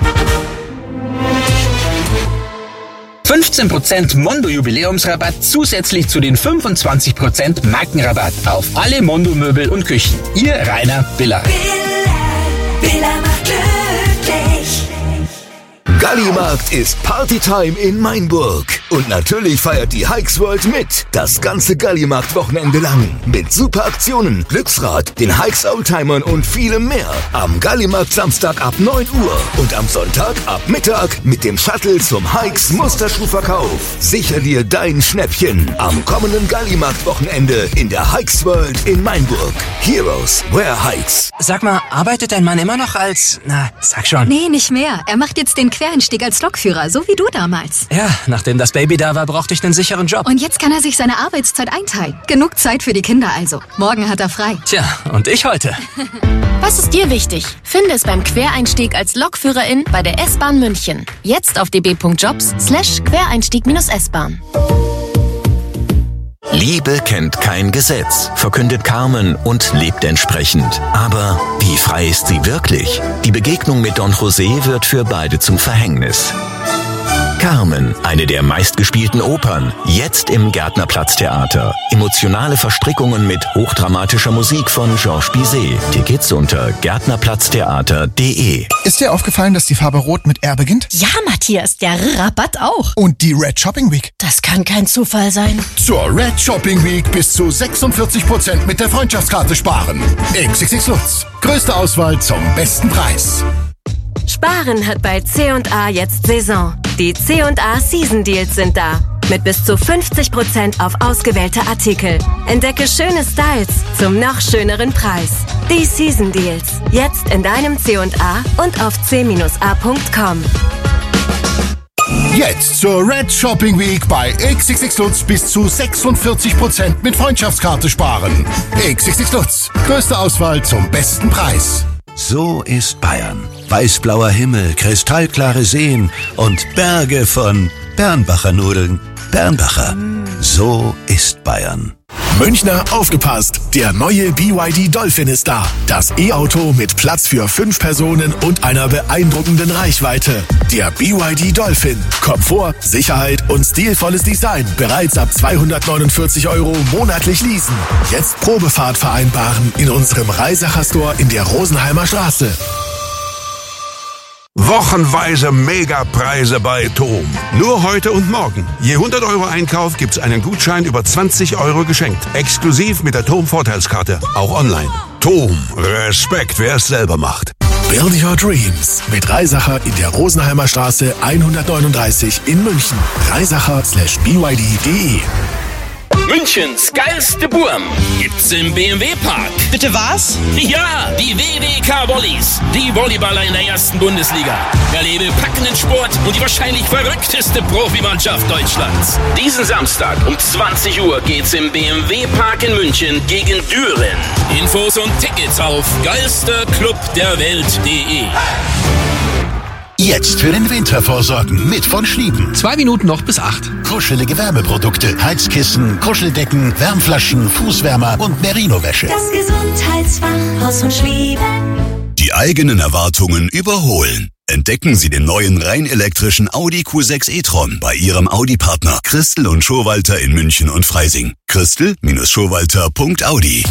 15% Mondo-Jubiläumsrabatt zusätzlich zu den 25% Markenrabatt auf alle Mondo-Möbel und Küchen. Ihr Rainer Biller. Billa macht glücklich. Gallimarkt ist Partytime in Mainburg. Und natürlich feiert die Hikes World mit. Das ganze Gallimarkt-Wochenende lang. Mit super Aktionen, Glücksrad, den Hikes Oldtimern und vielem mehr. Am Gallimarkt Samstag ab 9 Uhr. Und am Sonntag ab Mittag mit dem Shuttle zum Hikes Musterschuhverkauf. Sicher dir dein Schnäppchen. Am kommenden Gallimarkt-Wochenende in der Hikes World in Mainburg. Heroes wear Hikes. Sag mal, arbeitet dein Mann immer noch als... Na, sag schon. Nee, nicht mehr. Er macht jetzt den Quereinstieg als Lokführer, so wie du damals. Ja, nachdem das Baby da war, brauchte ich einen sicheren Job. Und jetzt kann er sich seine Arbeitszeit einteilen. Genug Zeit für die Kinder also. Morgen hat er frei. Tja, und ich heute. Was ist dir wichtig? Finde es beim Quereinstieg als Lokführerin bei der S-Bahn München. Jetzt auf db.jobs/Quereinstieg-S-Bahn. Liebe kennt kein Gesetz, verkündet Carmen und lebt entsprechend. Aber wie frei ist sie wirklich? Die Begegnung mit Don José wird für beide zum Verhängnis. Carmen, eine der meistgespielten Opern, jetzt im Gärtnerplatz-Theater. Emotionale Verstrickungen mit hochdramatischer Musik von Georges Bizet. Tickets unter gärtnerplatztheater.de. Ist dir aufgefallen, dass die Farbe Rot mit R beginnt? Ja, Matthias, der Rabatt auch. Und die Red Shopping Week? Das kann kein Zufall sein. Zur Red Shopping Week bis zu 46% mit der Freundschaftskarte sparen. XXX Lutz. Größte Auswahl zum besten Preis. Sparen hat bei C&A jetzt Saison. Die C&A Season Deals sind da. Mit bis zu 50% auf ausgewählte Artikel. Entdecke schöne Styles zum noch schöneren Preis. Die Season Deals. Jetzt in deinem C&A und auf c-a.com. Jetzt zur Red Shopping Week bei XXX Lutz bis zu 46% mit Freundschaftskarte sparen. XXX Lutz. Größte Auswahl zum besten Preis. So ist Bayern. Weißblauer Himmel, kristallklare Seen und Berge von Bernbacher Nudeln. Bernbacher. So ist Bayern. Münchner, aufgepasst! Der neue BYD Dolphin ist da. Das E-Auto mit Platz für 5 Personen und einer beeindruckenden Reichweite. Der BYD Dolphin. Komfort, Sicherheit und stilvolles Design. Bereits ab 249 € monatlich leasen. Jetzt Probefahrt vereinbaren in unserem Reisacher Store in der Rosenheimer Straße. Wochenweise Megapreise bei TOM. Nur heute und morgen. Je 100 € Einkauf gibt's einen Gutschein über 20 € geschenkt. Exklusiv mit der TOM Vorteilskarte. Auch online. TOM. Respekt, wer es selber macht. Build Your Dreams mit Reisacher in der Rosenheimer Straße 139 in München. Reisacher/byd.de. Münchens geilste Burm gibt's im BMW-Park. Bitte was? Ja, die WWK Volleys. Die Volleyballer in der ersten Bundesliga. Erlebe packenden Sport und die wahrscheinlich verrückteste Profimannschaft Deutschlands. Diesen Samstag um 20 Uhr geht's im BMW-Park in München gegen Düren. Infos und Tickets auf geilsterclubderwelt.de. Jetzt für den Winter vorsorgen mit von Schlieben. 2 Minuten noch bis 8. Kuschelige Wärmeprodukte, Heizkissen, Kuscheldecken, Wärmflaschen, Fußwärmer und Merino-Wäsche. Das Gesundheitsfachhaus von Schlieben. Die eigenen Erwartungen überholen. Entdecken Sie den neuen rein elektrischen Audi Q6 e-tron bei Ihrem Audi-Partner Christel und Schowalter in München und Freising. Christel-Schowalter.audi.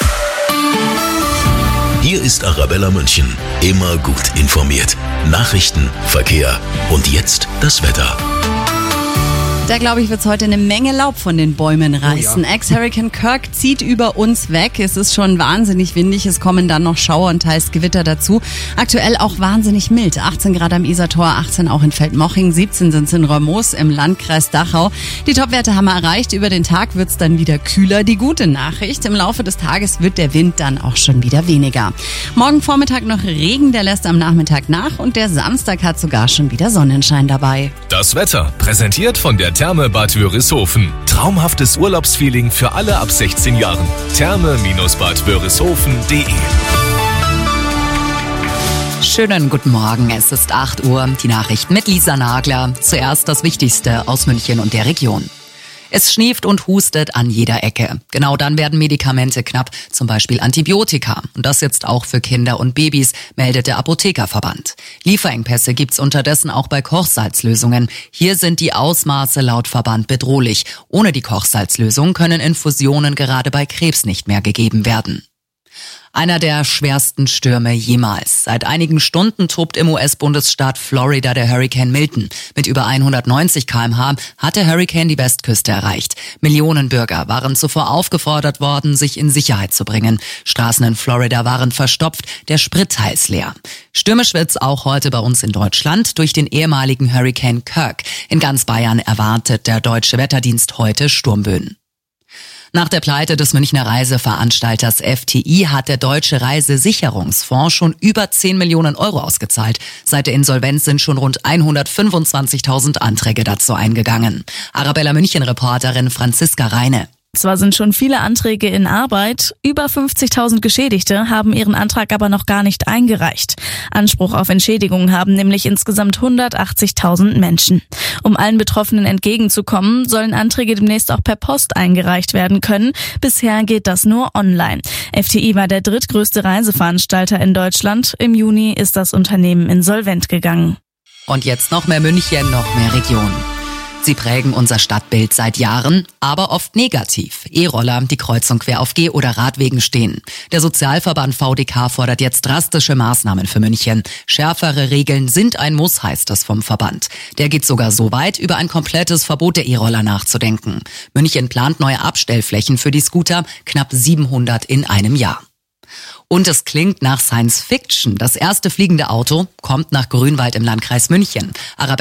Hier ist Arabella München. Immer gut informiert. Nachrichten, Verkehr und jetzt das Wetter. Da, glaube ich, wird es heute eine Menge Laub von den Bäumen reißen. Ex-Hurricane Kirk zieht über uns weg. Es ist schon wahnsinnig windig. Es kommen dann noch Schauer und teils Gewitter dazu. Aktuell auch wahnsinnig mild. 18 Grad am Isartor, 18 auch in Feldmoching, 17 sind es in Remoos im Landkreis Dachau. Die Topwerte haben wir erreicht. Über den Tag wird es dann wieder kühler. Die gute Nachricht, im Laufe des Tages wird der Wind dann auch schon wieder weniger. Morgen Vormittag noch Regen, der lässt am Nachmittag nach. Und der Samstag hat sogar schon wieder Sonnenschein dabei. Das Wetter, präsentiert von der Therme Bad Wörishofen. Traumhaftes Urlaubsfeeling für alle ab 16 Jahren. Therme-bad-wörishofen.de. Schönen guten Morgen, es ist 8 Uhr, die Nachrichten mit Lisa Nagler. Zuerst das Wichtigste aus München und der Region. Es schnieft und hustet an jeder Ecke. Genau dann werden Medikamente knapp, zum Beispiel Antibiotika. Und das jetzt auch für Kinder und Babys, meldet der Apothekerverband. Lieferengpässe gibt's unterdessen auch bei Kochsalzlösungen. Hier sind die Ausmaße laut Verband bedrohlich. Ohne die Kochsalzlösung können Infusionen gerade bei Krebs nicht mehr gegeben werden. Einer der schwersten Stürme jemals. Seit einigen Stunden tobt im US-Bundesstaat Florida der Hurrikan Milton. Mit über 190 km/h hat der Hurrikan die Westküste erreicht. Millionen Bürger waren zuvor aufgefordert worden, sich in Sicherheit zu bringen. Straßen in Florida waren verstopft, der Sprit teils leer. Stürmisch wird's auch heute bei uns in Deutschland durch den ehemaligen Hurrikan Kirk. In ganz Bayern erwartet der Deutsche Wetterdienst heute Sturmböen. Nach der Pleite des Münchner Reiseveranstalters FTI hat der Deutsche Reisesicherungsfonds schon über 10 Millionen Euro ausgezahlt. Seit der Insolvenz sind schon rund 125.000 Anträge dazu eingegangen. Arabella München-Reporterin Franziska Reine. Zwar sind schon viele Anträge in Arbeit, über 50.000 Geschädigte haben ihren Antrag aber noch gar nicht eingereicht. Anspruch auf Entschädigung haben nämlich insgesamt 180.000 Menschen. Um allen Betroffenen entgegenzukommen, sollen Anträge demnächst auch per Post eingereicht werden können. Bisher geht das nur online. FTI war der drittgrößte Reiseveranstalter in Deutschland. Im Juni ist das Unternehmen insolvent gegangen. Und jetzt noch mehr München, noch mehr Region. Sie prägen unser Stadtbild seit Jahren, aber oft negativ. E-Roller, die kreuz und quer auf Geh- oder Radwegen stehen. Der Sozialverband VDK fordert jetzt drastische Maßnahmen für München. Schärfere Regeln sind ein Muss, heißt es vom Verband. Der geht sogar so weit, über ein komplettes Verbot der E-Roller nachzudenken. München plant neue Abstellflächen für die Scooter, knapp 700 in einem Jahr. Und es klingt nach Science Fiction. Das erste fliegende Auto kommt nach Grünwald im Landkreis München.